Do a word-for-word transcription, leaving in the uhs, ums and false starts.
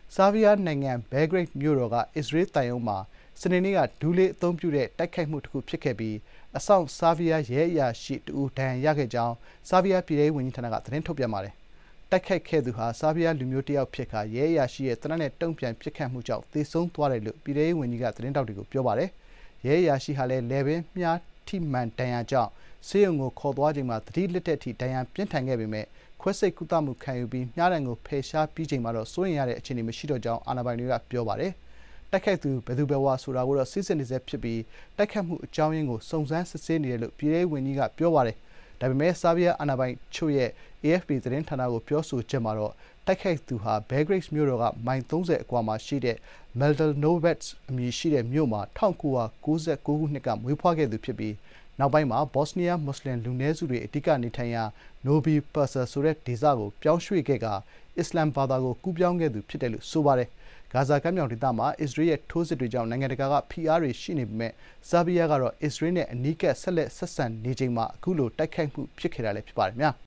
ဆာဗီးယားနိုင်ငံဘဲဂရိတ်မြို့တော်ကအစ္စရေးသံရုံးမှာစနေနေ့ကဒူးလေးအသုံးပြုတဲ့တိုက်ခိုက်မှုတစ်ခုဖြစ်ခဲ့ပြီးအစောင့်ဆာဗီးယားရဲအရာရှိတဦးဒဏ်ရာရခဲ့ကြောင်းဆာဗီးယားပြည်ထောင်စုဝန်ကြီးဌာနကသတင်းထုတ်ပြန်ပါတယ်။တိုက်ခိုက်ခဲ့သူဟာဆာဗီးယားလူမျိုးတစ်ယောက်ဖြစ်ကာရဲအရာရှိရဲ့သေနတ်နဲ့တုံ့ပြန်ပစ်ခတ်မှုကြောင့်သေဆုံးသွားတယ်လို့ပြည်ထောင်စုဝန်ကြီးကသတင်းထောက်တွေကိုပြောပါတယ်။ရဲအရာရှိဟာလည်းလည်ပင်းမြားထိမှန်ဒဏ်ရာကြောင့်ဆေးရုံကိုခေါ်သွားချိန်မှာသတိလစ်တဲ့အထိဒဏ်ရာပြင်းထန်ခဲ့ပေမဲ့ခွဲစိတ်ကုသမှုခံယူပြီးမြားတံကိုဖယ်ရှားပြီးချိန်မှာတော့စိုးရိမ်ရတဲ့အခြေအနေမရှိတော့ကြောင်းအာဏာပိုင်တွေကပြောပါတယ်။တိုက်ခိုက်သူဘယ်သူဘယ်ဝါဆိုတာကိုတော့စစ်ဆေးနေဆဲဖြစ်ပြီးတိုက်ခိုက်မှုအကြောင်းရင်းကိုစုံစမ်းစစ်ဆေးနေတယ်လို့ပြည်ထောင်စုဝန်ကြီးကပြောပါတယ်။ဒါပေမဲ့ဆာဗီးယားအာဏာပိုင်ချို့ရဲ့ အေ အက်ဖ် ပီ သတင်းဌာနကိုပြောဆိုချက်မှာတော့တိုက်ခိုက်သူဟာဘဲဂရိတ်မြို့တော်ကမိုင်သုံးဆယ်အကွာမှာရှိတဲ့ Mladenovac အမည်ရှိတဲ့မြို့မှာ၁၉၉၉ ခုနှစ်ကမွေးဖွားခဲ့သူဖြစ်ပြီးနောက်ပိုင်းမှာဘော့စနီးယားမွတ်စလင်လူနည်းစုတွေအဓိကနေထိုင်ရာ Novi Pazar ဆိုတဲ့ဒေသကိုပြောင်းရွှေ့ခဲ့ကာအစ္စလာမ်ဘာသာကိုကူးပြောင်းခဲ့သူဖြစ်တယ်လို့ဆိုပါတယ်။ဂါဇာကမ်းမြောင်ဒေသမှာအစ္စရေးရဲ့ထိုးစစ်တွေကြောင့်နိုင်ငံတကာကဖိအားတွေရှိနေပေမဲ့ဆာဗီးယားကတော့အစ္စရေးနဲ့အနီးကပ်ဆက်လက်ဆက်ဆံနေချိန်မှာအခုလိုတိုက်ခိုက်မှုဖြစ်ခဲ့တာလည်းဖြစ်ပါတယ်ဗျာ။